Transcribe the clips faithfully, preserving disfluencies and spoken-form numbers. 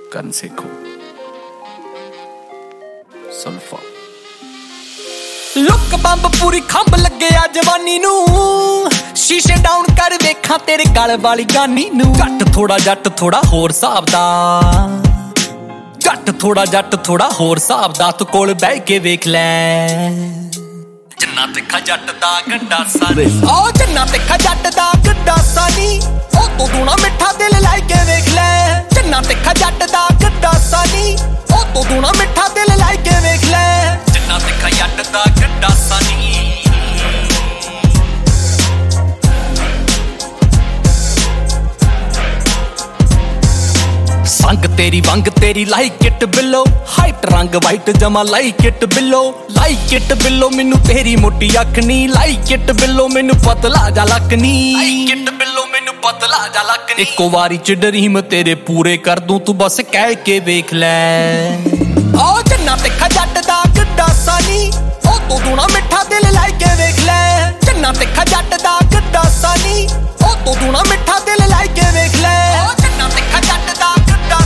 ਕਰਨ ਸੇਖੋ ਸੁਲਫਾ ਲੁੱਕ ਬੰਬ ਪੂਰੀ ਖੰਭ ਲੱਗਿਆ ਜਵਾਨੀ ਨੂੰ ਸ਼ੀਸ਼ੇ ਡਾਊਨ ਕਰ ਵੇਖਾਂ ਤੇਰੇ ਗਲ ਵਾਲੀ ਗਾਨੀ ਨੂੰ ਜੱਟ ਥੋੜਾ ਜੱਟ ਥੋੜਾ ਹੋਰ ਹਿਸਾਬ ਦਾ ਜੱਟ ਥੋੜਾ ਜੱਟ ਥੋੜਾ ਹੋਰ ਹਿਸਾਬ ਦਾ ਤੂੰ ਕੋਲ ਬਹਿ ਕੇ ਵੇਖ ਲੈ ਜੰਨਾ ਤਿੱਖਾ ਜੱਟ ਦਾ ਗੰਡਾ ਸਾਨੀ ਓ ਜੰਨਾ ਤਿੱਖਾ ਜੱਟ ਦਾ ਗੰਡਾ ਸਾਨੀ ਉਹ ਤੋਂ ਦੂਣਾ ਮਿੱਠਾ ਦਿਲ ਲਾਈ ਕੇ ਵੇਖ ਲੈ ਜੰਨਾ ਤਿੱਖਾ ਜੱਟ ਦਾ ਗੰਡਾ ਸਾਨੀ ਉਹ ਤੋਂ ਦੂਣਾ ਮਿੱਠਾ ਦਿਲ ਲਾਈ ਕੇ ਵੇਖ ਲੈ ਜੰਨਾ ਤਿੱਖਾ ਜੱਟ ਦਾ ਗੰਡਾ ਸਾਨੀ ਸੰਗ ਤੇਰੀ ਵੰਗ ਤੇਰੀ ਲਾਈਕ ਇਟ ਬਿੱਲੋ ਹਾਈਟ ਰੰਗ ਵਾਈਟ ਜਮਾ ਲਾਈਕ ਇਟ ਬਿੱਲੋ ਲਾਈਕ ਇਟ ਬਿੱਲੋ ਮੈਨੂੰ ਤੇਰੀ ਮੋਟੀ ਅੱਖ ਨੀ ਲਾਈਕ ਇਟ ਬਿੱਲੋ ਮੈਨੂੰ ਪਤਲਾ ਜਾ ਲੱਕ ਨੀ ਲਾਈਕ ਇਟ ਬਿੱਲੋ ਮੈਨੂੰ ਪਤਲਾ ਜਾ ਲੱਕ ਨੀ ਇੱਕੋ ਵਾਰੀ ਚ ਡਰੀਮ ਤੇਰੇ ਪੂਰੇ ਕਰ ਦੂੰ ਤੂੰ ਬਸ ਕਹਿ ਕੇ ਵੇਖ ਲੈ ਓ ਜੰਨਾ ਤਿੱਖਾ ਜੱਟ ਦਾ ਗੰਡਾ ਸਾਨੀ ਉਹ ਤੋਂ ਦੂਣਾ ਮਿੱਠਾ ਦਿਲ ਲਾਈ ਕੇ ਵੇਖ ਲੈ ਜੰਨਾ ਤਿੱਖਾ ਜੱਟ ਦਾ ਗੰਡਾ ਸਾਨੀ ਉਹ ਤੋਂ ਦੂਣਾ ਮਿੱਠਾ ਦਿਲ ਲਾਈ ਕੇ ਵੇਖ ਲੈ ਓ ਜੰਨਾ ਤਿੱਖਾ ਜੱਟ ਦਾ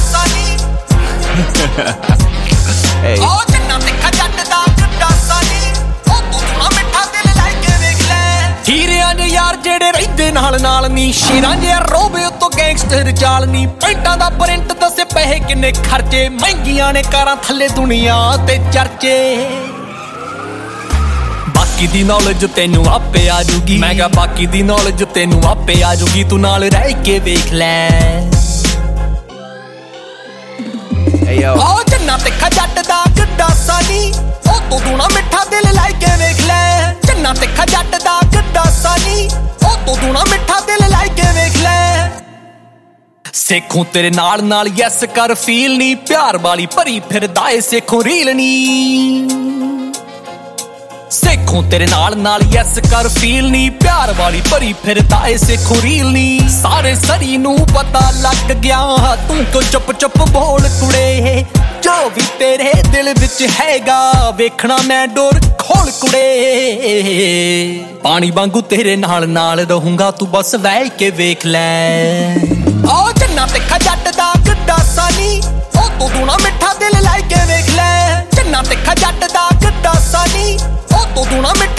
hey. ਓ ਜੰਨਾ ਤਿੱਖਾ ਜੱਟ ਦਾ ਗੰਡਾ ਸਾਨੀ ਉਹ ਤੋਂ ਦੂਣਾ ਮਿੱਠਾ ਦਿਲ ਲਾਈ ਕੇ ਵੇਖ ਲੈ ਹੀਰਿਆਂ ਦੇ ਯਾਰ ਜਿਹੜੇ ਰਹਿੰਦੇ ਨਾਲ ਨਾਲ ਨੀ ਸ਼ੇਰਾਂ ਦੇ ਰੋਬੇ ਉੱਤੋਂ ਗੈਂਗਸਟਰ ਚਾਲ ਨੀ ਪੈਂਟਾਂ ਦਾ ਪ੍ਰਿੰਟ ਦੱਸੇ ਪੈਸੇ ਕਿੰਨੇ ਖਰਚੇ ਮਹਿੰਗੀਆਂ ਨੇ ਕਾਰਾਂ ਥੱਲੇ ਦੁਨੀਆ ਤੇ ਚਰਚੇ ਬਾਕੀ ਦੀ ਨੌਲੇਜ ਤੈਨੂੰ ਆਪੇ ਆ ਜੂਗੀ ਮੈਂ ਕਿਹਾ ਬਾਕੀ ਦੀ ਨੌਲੇਜ ਤੈਨੂੰ ਆਪੇ ਆ ਜੂਗੀ ਤੂੰ ਨਾਲ ਰਹਿ ਕੇ ਵੇਖ ਲੈ ਓ ਜੰਨਾ ਤਿੱਖਾ ਜੱਟ ਦਾ ਗੰਡਾ ਸਾਨੀ ਉਹ ਤੋਂ ਦੂਣਾ ਮਿੱਠਾ ਦਿਲ ਲਾਈ ਕੇ ਵੇਖ ਲੈ ਜੰਨਾ ਤਿੱਖਾ ਜੱਟ ਦਾ ਗੰਡਾ ਸਾਨੀ ਉਹ ਤੋਂ ਦੂਣਾ ਮਿੱਠਾ ਦਿਲ ਲਾਈ ਕੇ ਵੇਖ ਲੈ ਸੇਖੋਂ ਤੇਰੇ ਨਾਲ ਨਾਲ ਯੈਸ ਕਰ ਫੀਲ ਨੀ ਪਿਆਰ ਵਾਲੀ ਭਰੀ ਫਿਰਦਾ ਏ ਸੇਖੋਂ ਰੀਲ ਨੀ ਸੇਖੋਂ ਤੇਰੇ ਨਾਲ ਨਾਲ ਯੈਸ ਕਰ ਫੀਲ ਨੀ ਪਿਆਰ ਵਾਲੀ ਭਰੀ ਫਿਰਦਾ ਏ ਸੇਖੋਂ ਰੀਲ ਨੀ ਸਾਰੇ ਸਰੀ ਨੂੰ ਪਤਾ ਲੱਗ ਗਿਆ ਤੂੰ ਕਿਉਂ ਚੁੱਪ ਚੁੱਪ ਬੋਲ ਕੁੜੇ ਜੋ ਵੀ ਤੇਰੇ ਦਿਲ ਵਿੱਚ ਹੈਗਾ ਵੇਖਣਾ ਮੈਂ ਡੋਰ ਖੋਲ ਕੁੜੇ ਪਾਣੀ ਵਾਂਗੂ ਤੇਰੇ ਨਾਲ ਨਾਲ ਰਹੂੰਗਾ ਤੂੰ ਬਸ ਵਹਿ ਕੇ ਵੇਖ ਲੈ ਓ ਜੰਨਾ ਤਿੱਖਾ ਜੱਟ ਦਾ ਗੰਡਾ ਸਾਨੀ ਉਹ ਤੋਂ ਦੂਣਾ ਮਿੱਠਾ ਦਿਲ ਲਾਈ ਕੇ ਵੇਖ ਲੈ ਜੰਨਾ ਤਿੱਖਾ ਜੱਟ ਦਾ ਗੰਡਾ ਸਾਨੀ ਉਹ ਤੋਂ ਦੂਣਾ